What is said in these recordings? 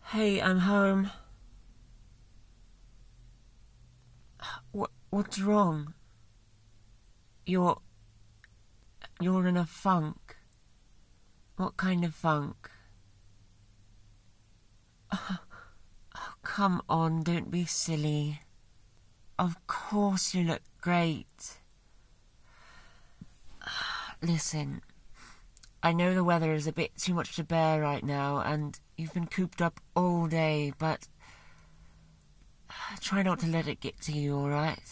Hey, I'm home. What's wrong? You're you're in a funk. What kind of funk? Oh, come on, don't be silly. Of course you look great. Listen, I know the weather is a bit too much to bear right now, and you've been cooped up all day, but try not to let it get to you, alright?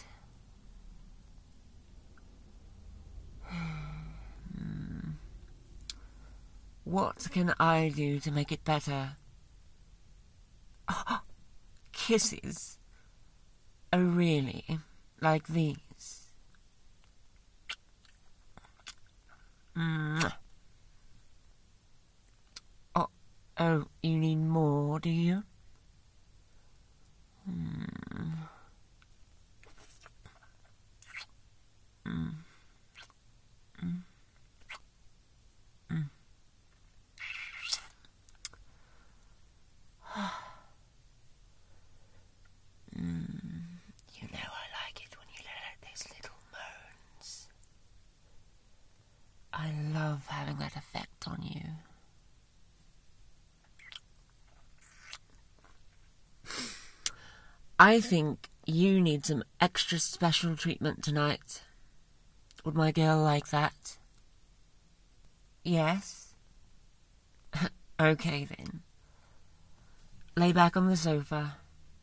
What can I do to make it better? Oh, kisses? Oh, really? Like these? Oh, you need more, do you? You know I like it when you let out those little moans. I love having that effect on you. I think you need some extra special treatment tonight. Would my girl like that? Yes? Okay then. Lay back on the sofa.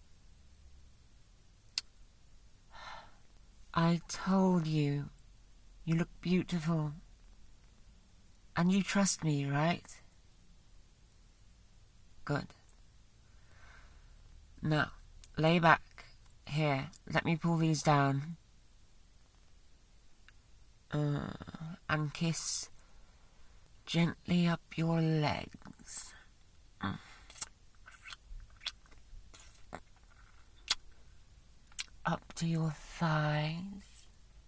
I told you, you look beautiful. And you trust me, right? Good. Now, lay back. Here, let me pull these down. And kiss gently up your legs. Up to your thighs.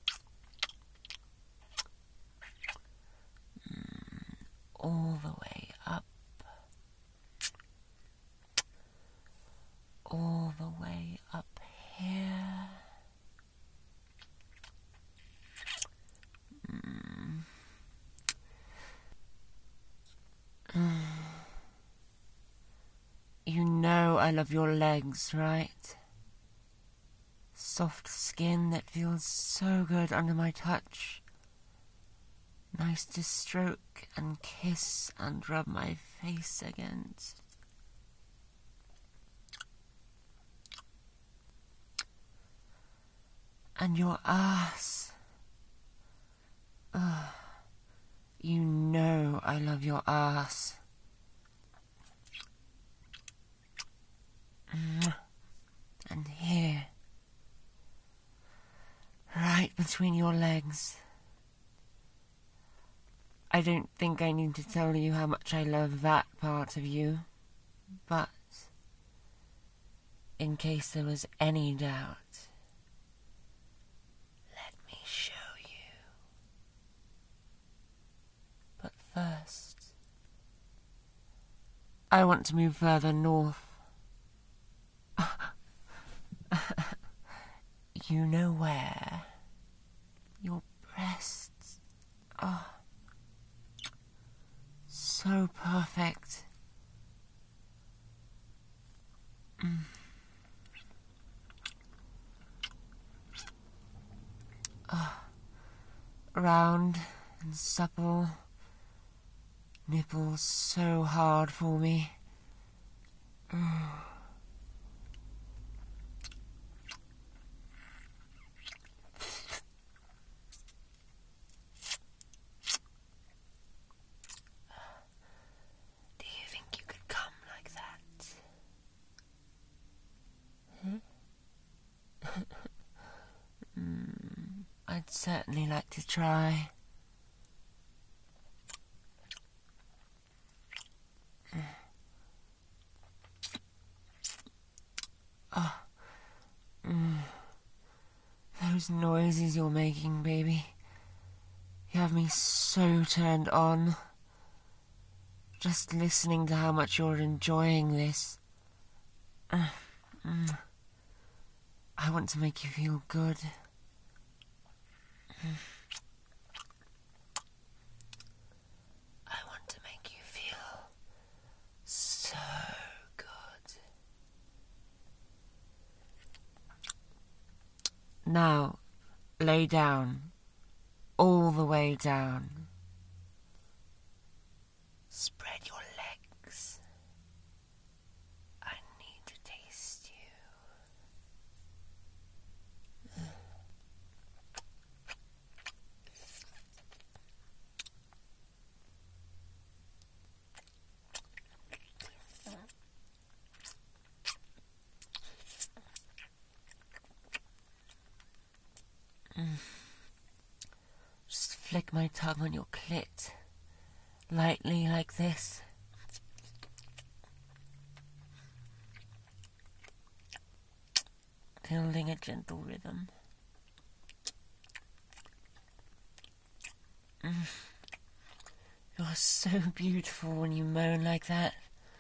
All the way up. All the way up here. You know I love your legs, right? Soft skin that feels so good under my touch. Nice to stroke and kiss and rub my face against. And your ass. You know I love your ass. And here. Right between your legs. I don't think I need to tell you how much I love that part of you, but in case there was any doubt, let me show you. But first, I want to move further north. You know where? Your breasts. Oh, so perfect. Round and supple. Nipples so hard for me. Do you think you could come like that? I'd certainly like to try. Those noises you're making, baby. You have me so turned on. Just listening to how much you're enjoying this. I want to make you feel good. I want to make you feel so good. Now, lay down, all the way down. Spread your legs. I need to taste you. Just flick my tongue on your clit, lightly like this. Building a gentle rhythm. You're so beautiful when you moan like that.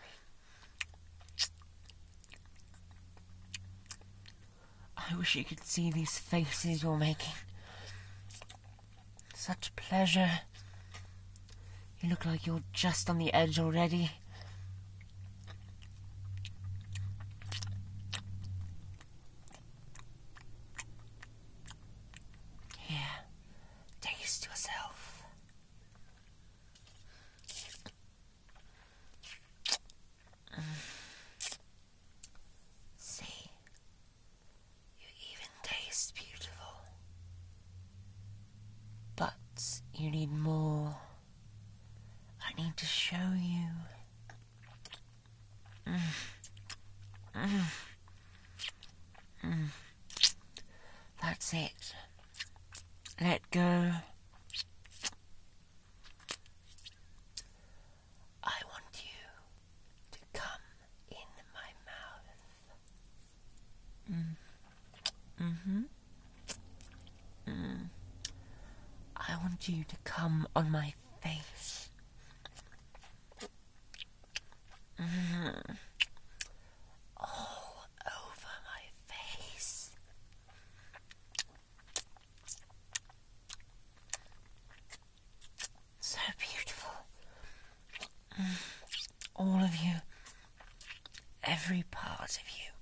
I wish you could see these faces you're making. Such pleasure. You look like you're just on the edge already. Here, taste yourself. See, you even taste beautiful. But you need more. I need to show you. That's it. Let go. I want you to come in my mouth. I want you to come on my face. All over my face. So beautiful. All of you. Every part of you.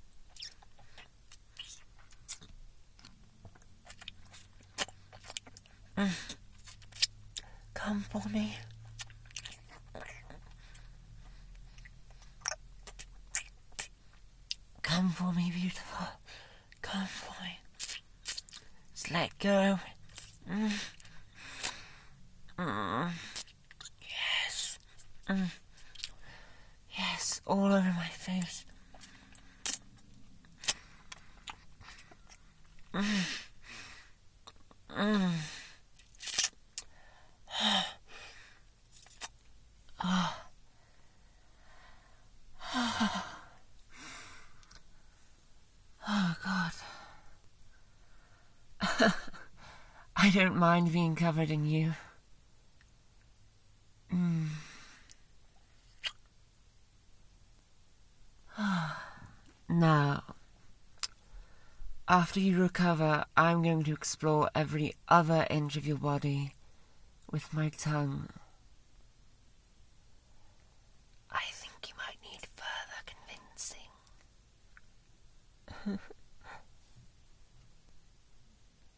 Come for me. Come for me, beautiful. Come for me. Just let go. Yes. Yes, all over my face. Oh, God. I don't mind being covered in you. Now, after you recover, I'm going to explore every other inch of your body with my tongue. I think you might need further convincing.